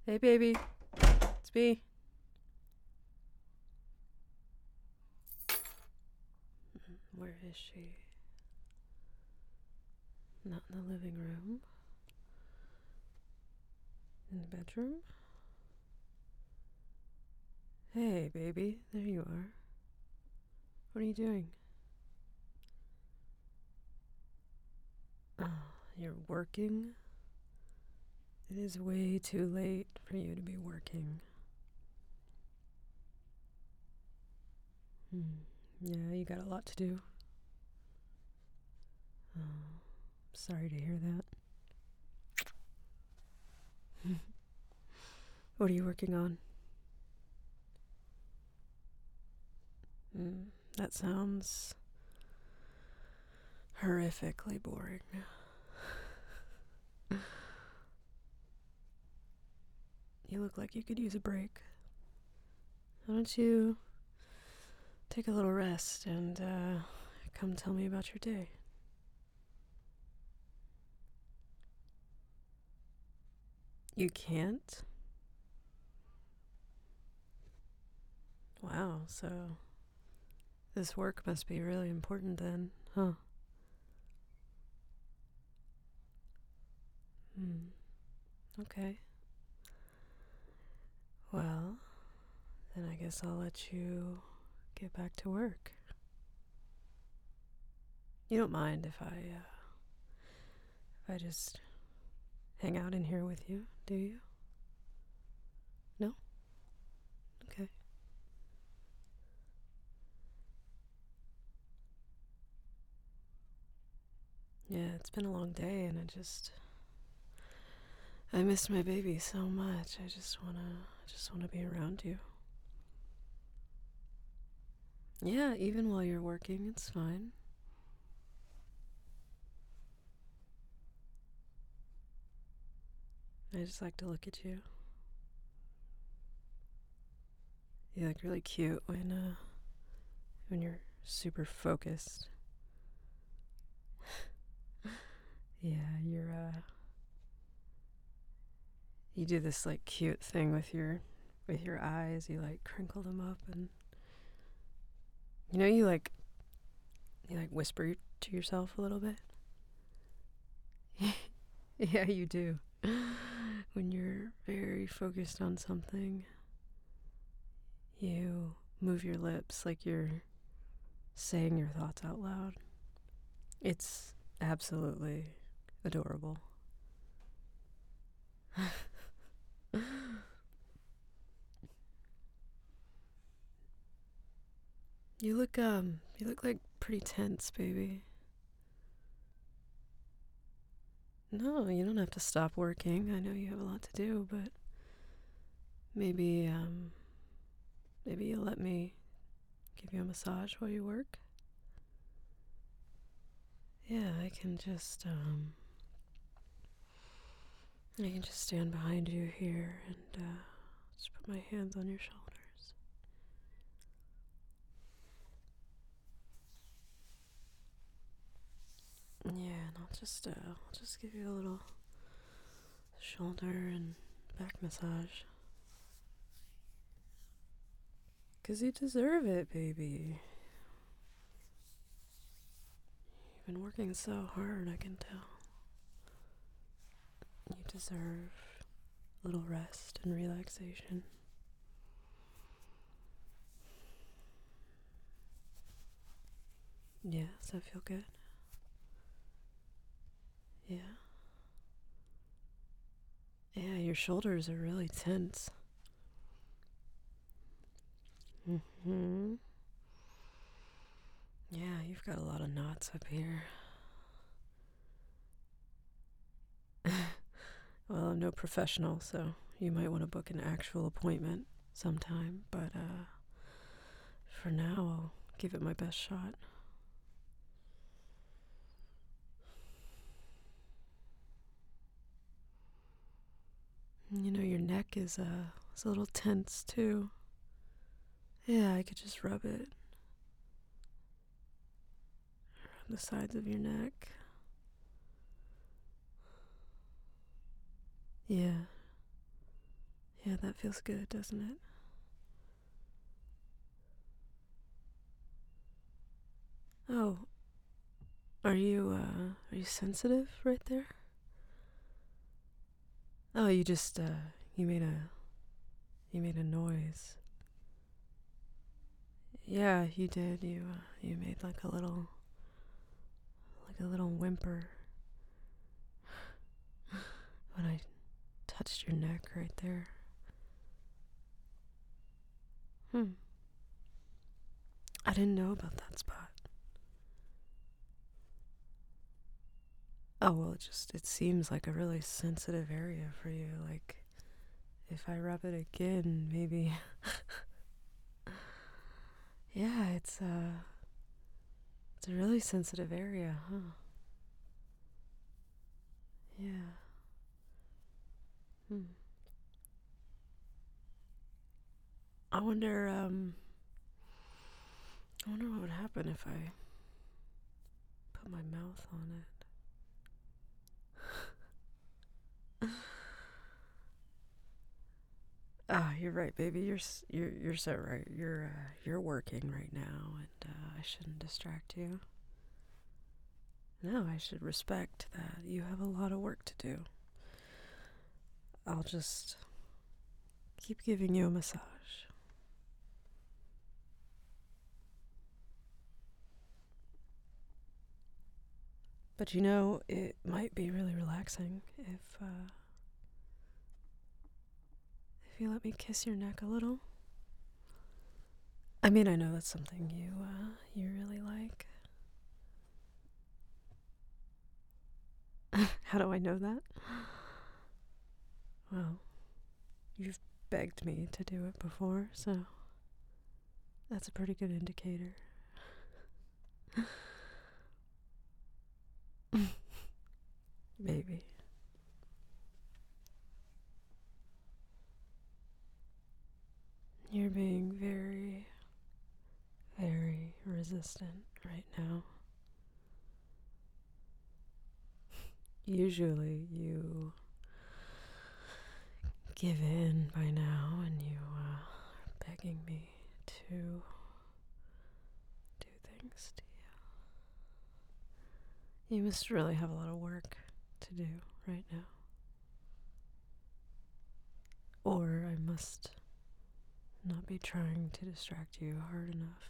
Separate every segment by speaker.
Speaker 1: Hey, baby. It's me. Where is she? Not in the living room. In the bedroom? Hey, baby. There you are. What are you doing? Oh, you're working? It is way too late for you to be working. Yeah, you got a lot to do. Oh, sorry to hear that. What are you working on? That sounds horrifically boring. You look like you could use a break. Why don't you take a little rest and come tell me about your day? You can't? Wow, so this work must be really important then, huh? Okay. Well, then I guess I'll let you get back to work. You don't mind if I just hang out in here with you, do you? No? Okay. Yeah, it's been a long day and I missed my baby so much. I just wanna be around you. Yeah, even while you're working, it's fine. I just like to look at you. You look really cute when you're super focused. Yeah, you do this like cute thing with your eyes. You like crinkle them up and you like whisper to yourself a little bit. Yeah, you do. When you're very focused on something, you move your lips like you're saying your thoughts out loud. It's absolutely adorable. You look like pretty tense, baby. No, you don't have to stop working. I know you have a lot to do, but maybe you'll let me give you a massage while you work. Yeah, I can just stand behind you here and just put my hands on your shoulders. Yeah, and I'll just give you a little shoulder and back massage. 'Cause you deserve it, baby. You've been working so hard, I can tell. You deserve a little rest and relaxation. Yeah, does that feel good? Yeah. Yeah, your shoulders are really tense. Hmm. Yeah, you've got a lot of knots up here. Well, I'm no professional, so you might want to book an actual appointment sometime, but for now, I'll give it my best shot. Your neck is a little tense too. Yeah, I could just rub it on the sides of your neck. Yeah. Yeah, that feels good, doesn't it? Oh, are you sensitive right there? Oh, you made a noise. Yeah, you did. You made like a little whimper when I touched your neck right there. I didn't know about that spot. Oh, well, it seems like a really sensitive area for you. Like, if I rub it again, maybe. Yeah, it's a really sensitive area, huh? Yeah. Hmm. I wonder, I wonder what would happen if I put my mouth on it. Ah, you're right, baby. You're so right. You're working right now, and I shouldn't distract you. No, I should respect that you have a lot of work to do. I'll just keep giving you a massage. But it might be really relaxing if you let me kiss your neck a little. I mean, I know that's something you really like. How do I know that? Well, you've begged me to do it before, so that's a pretty good indicator. Maybe. You're being very, very resistant right now. Usually you give in by now and you are begging me to do things to you. You must really have a lot of work to do right now. Or I must not be trying to distract you hard enough.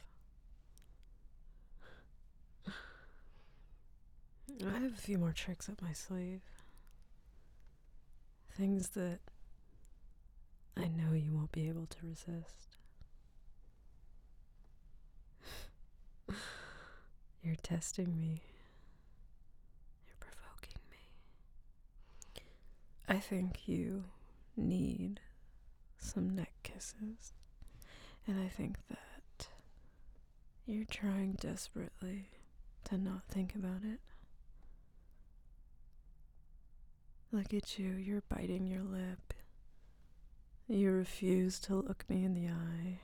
Speaker 1: I have a few more tricks up my sleeve. Things that I know you won't be able to resist. You're testing me. You're provoking me. I think you need some neck kisses. And I think that you're trying desperately to not think about it. Look at you, you're biting your lip. You refuse to look me in the eye.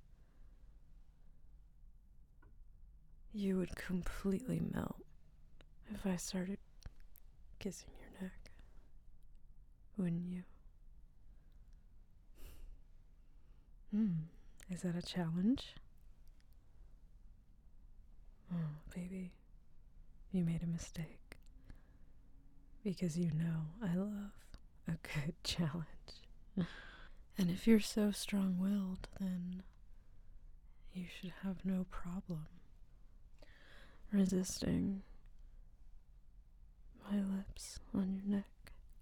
Speaker 1: You would completely melt if I started kissing your neck, wouldn't you? Is that a challenge? Oh, baby, you made a mistake. Because you know I love a good challenge. And if you're so strong-willed, then you should have no problem resisting my lips on your neck.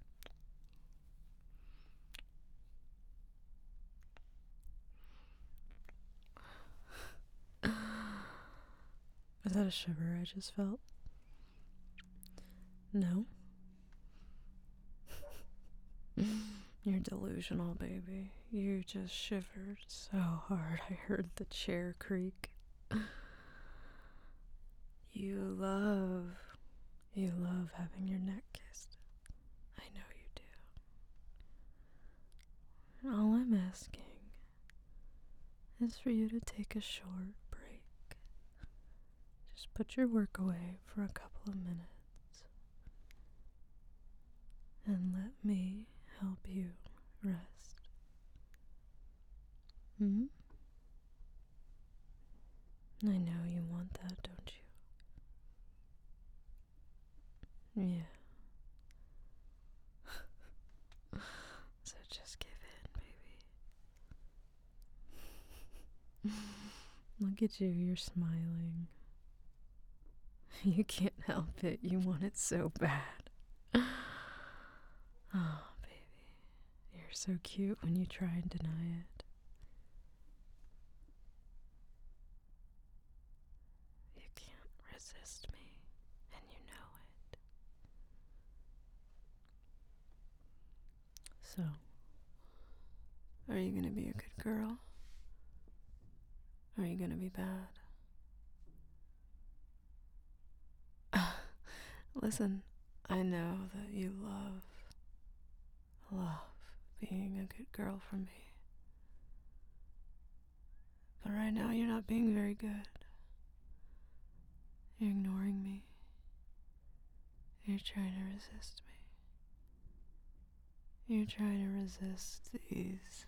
Speaker 1: Was that a shiver I just felt? No? You're delusional, baby. You just shivered so hard I heard the chair creak. You love having your neck kissed. I know you do. All I'm asking is for you to take a short break. Just put your work away for a couple of minutes and let me help you rest. Yeah. So just give in, baby. Look at you, you're smiling. You can't help it. You want it so bad. Oh, baby. You're so cute when you try and deny it. You can't resist me, and you know it. So, are you gonna be a good girl? Or are you gonna be bad? Listen, I know that you love being a good girl for me. But right now you're not being very good. You're ignoring me. You're trying to resist me. You're trying to resist these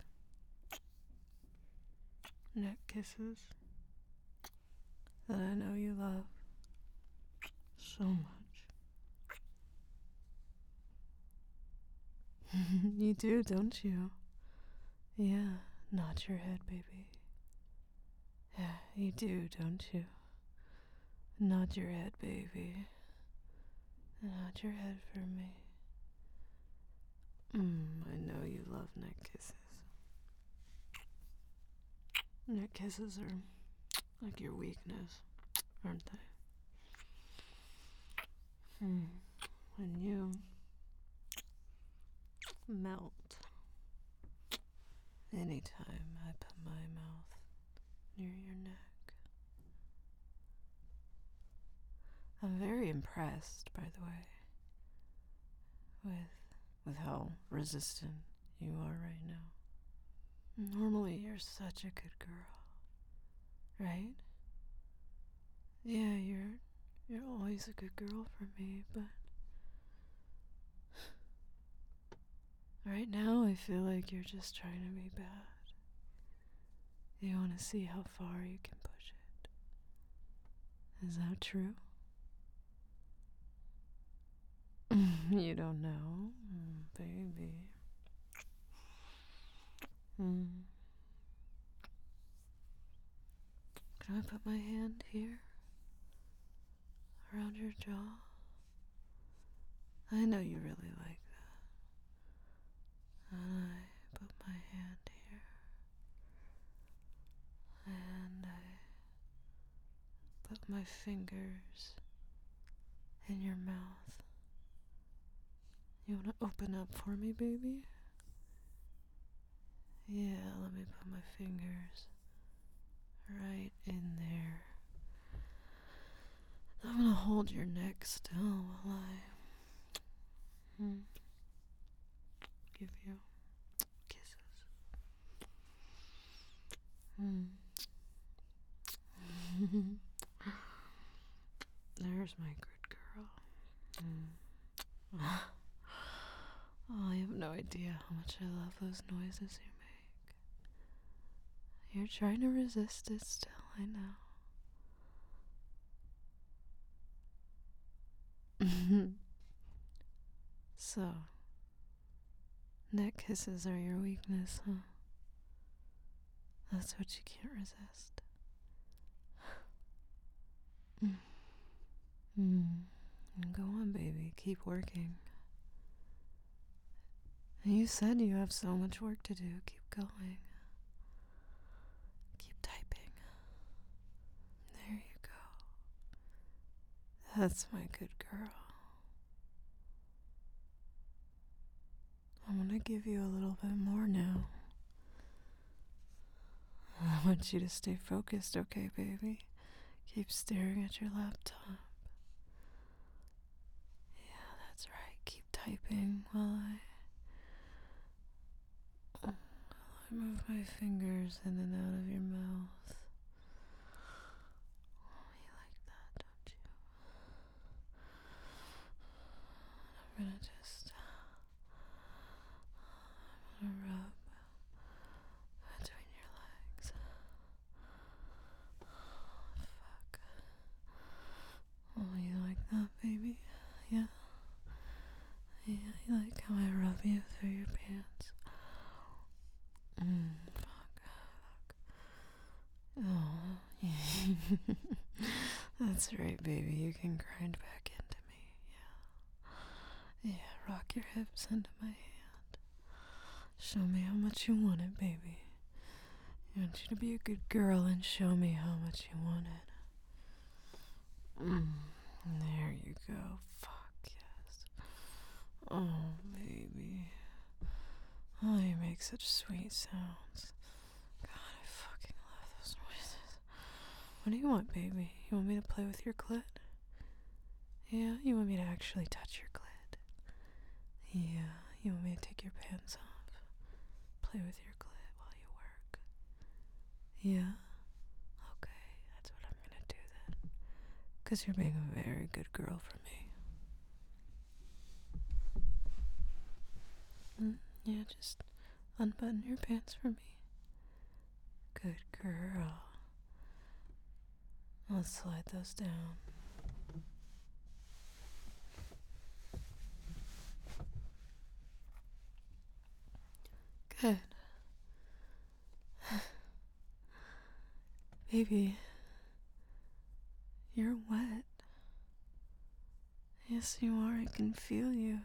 Speaker 1: neck kisses that I know you love so much. You do, don't you? Yeah, nod your head, baby. Yeah, you do, don't you? Nod your head, baby. Nod your head for me. I know you love neck kisses. Neck kisses are like your weakness, aren't they? When you melt anytime I put my mouth near your neck. I'm very impressed, by the way, with how resistant you are right now. Normally you're such a good girl, right? Yeah, you're always a good girl for me, but right now I feel like you're just trying to be bad. You want to see how far you can push it. Is that true? You don't know? Baby. Can I put my hand here? Around your jaw? I know you really like that. And I put my hand here. And I put my fingers in your mouth. You want to open up for me, baby? Yeah, let me put my fingers right in there. I'm gonna hold your neck still while I give you kisses. There's my good girl. Oh, you have no idea how much I love those noises you make. You're trying to resist it still, I know. So, neck kisses are your weakness, huh? That's what you can't resist. Go on, baby. Keep working. You said you have so much work to do. Keep going. Keep typing. There you go. That's my good girl. I'm gonna give you a little bit more now. I want you to stay focused, okay, baby? Keep staring at your laptop. Yeah, that's right. Keep typing while I move my fingers in and out of your mouth. Oh, you like that, don't you? I'm gonna rub between your legs. Oh, fuck. Oh, you like that, baby? Yeah? rub you through your pants. Fuck. Oh, that's right, baby. You can grind back into me. Yeah, rock your hips into my hand. Show me how much you want it, baby. I want you to be a good girl and show me how much you want it. There you go. Fuck yes. Oh, baby. Oh, you make such sweet sounds. God, I fucking love those noises. What do you want, baby? You want me to play with your clit? Yeah? You want me to actually touch your clit? Yeah? You want me to take your pants off? Play with your clit while you work? Yeah? Okay, that's what I'm gonna do then. 'Cause you're being a very good girl for me. Yeah, just unbutton your pants for me. Good girl. Let's slide those down. Good. Baby, you're wet. Yes, you are. I can feel you.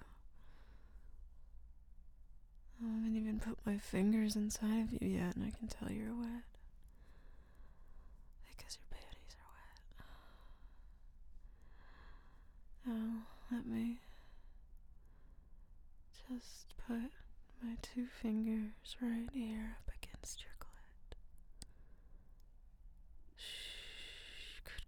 Speaker 1: I haven't even put my fingers inside of you yet, and I can tell you're wet. Because your panties are wet. Now, let me just put my 2 fingers right here up against your clit. Shh, good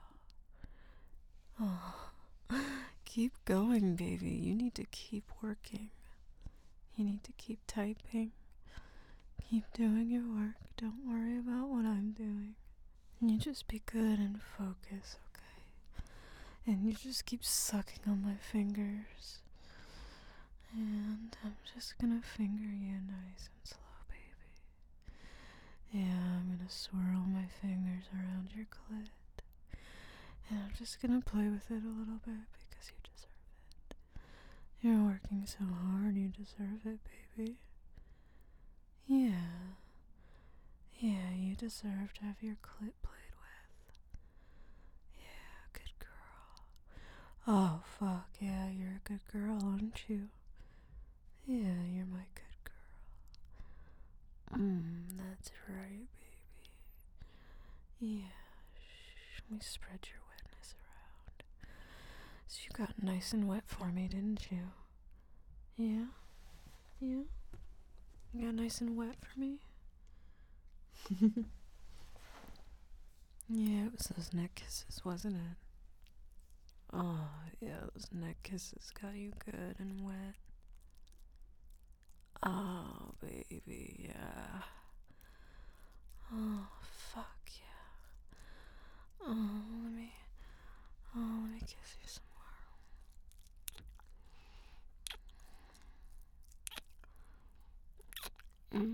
Speaker 1: girl. Oh, keep going, baby. You need to keep working. You need to keep typing. Keep doing your work. Don't worry about what I'm doing. You just be good and focus, okay? And you just keep sucking on my fingers. And I'm just gonna finger you nice and slow, baby. Yeah, I'm gonna swirl my fingers around your clit. And I'm just gonna play with it a little bit because you deserve it. You're working so hard, you deserve it, baby. Yeah. Yeah, you deserve to have your clit played with. Yeah, good girl. Oh, fuck, yeah, you're a good girl, aren't you? Yeah, you're my good girl. That's right, baby. Yeah, shh, let me spread your wetness around. So you got nice and wet for me, didn't you? Yeah? Yeah? You got nice and wet for me? Yeah, it was those neck kisses, wasn't it? Oh, yeah, those neck kisses got you good and wet. Oh, baby, yeah. Oh, fuck yeah. Let me kiss you some more.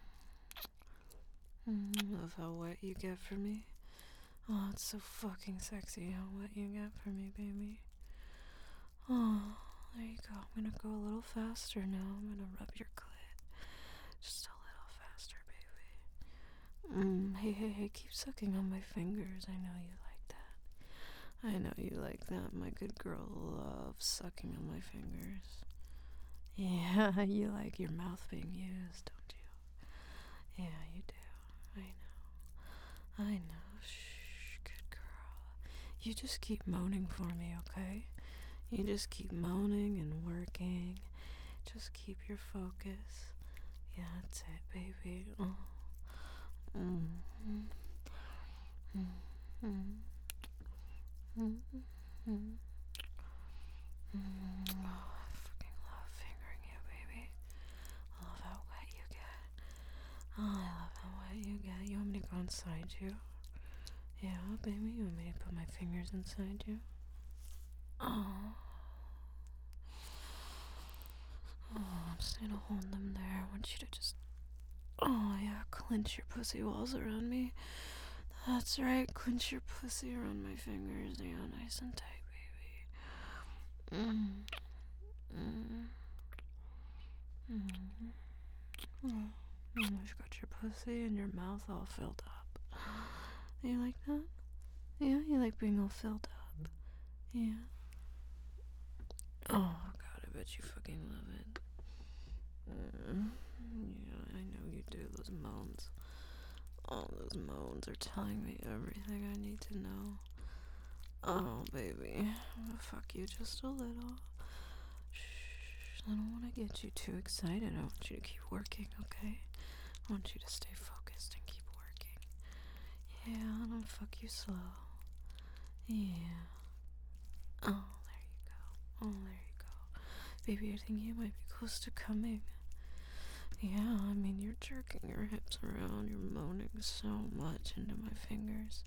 Speaker 1: Love how wet you get for me. Oh, it's so fucking sexy how wet you get for me, baby. Oh, there you go. I'm gonna go a little faster now. I'm gonna rub your clit. Just a little faster, baby. Hey, keep sucking on my fingers. I know you like that. I know you like that. My good girl loves sucking on my fingers. Yeah, you like your mouth being used, don't you? Yeah, you do. I know. Shh, good girl. You just keep moaning for me, okay? You just keep moaning and working. Just keep your focus. Yeah, that's it, baby. Oh. Oh, I fucking love fingering you, baby. I love how wet you get. Oh, I love how wet you get. You want me to go inside you? Yeah, baby, you want me to put my fingers inside you? Oh. Oh, I'm just gonna hold them there. I want you to just, oh yeah, clench your pussy walls around me. That's right, clench your pussy around my fingers. Yeah, nice and tight, baby. Oh, almost got your pussy and your mouth all filled up. You like that? Yeah, you like being all filled up. Yeah. Oh god, I bet you fucking love it. Yeah, I know you do. Those moans. All those moans are telling me everything I need to know. Oh, baby. I'm gonna fuck you just a little. Shh. I don't want to get you too excited. I want you to keep working, okay? I want you to stay focused and keep working. Yeah, I'm gonna fuck you slow. Yeah. Oh, there you go. Oh, there you go. Baby, I think you might be close to coming. Yeah, I mean, you're jerking your hips around. You're moaning so much into my fingers.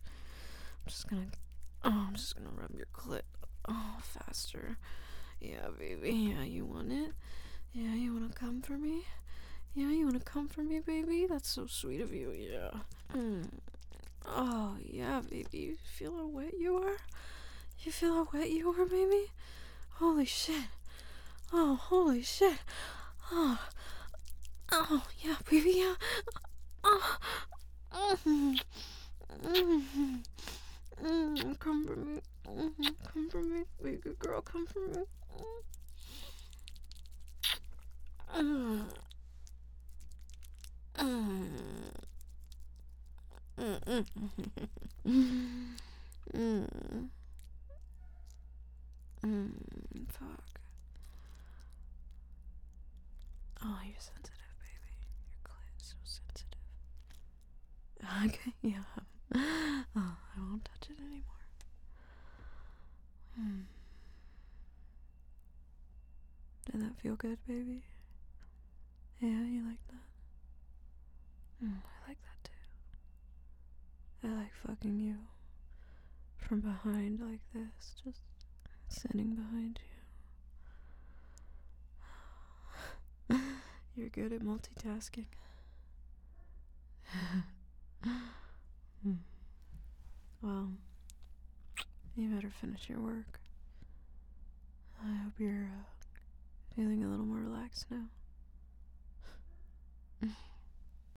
Speaker 1: I'm just gonna rub your clit. Oh, faster. Yeah, baby. Yeah, you want it? Yeah, you wanna come for me? Yeah, you wanna come for me, baby? That's so sweet of you. Yeah. Oh, yeah, baby. You feel how wet you are? You feel how wet you are, baby? Holy shit. Oh, holy shit. Oh, oh, yeah, baby. Yeah. Oh. Come for me. Come for me. Be a good girl. Come for me. Fuck. Oh, you're sensitive, baby. Your clit is so sensitive. Okay, yeah. Oh, I won't touch it anymore. Did that feel good, baby? Yeah, you like that? I like that too. I like fucking you from behind like this, just sitting behind you. You're good at multitasking. Well, you better finish your work. I hope you're feeling a little more relaxed now.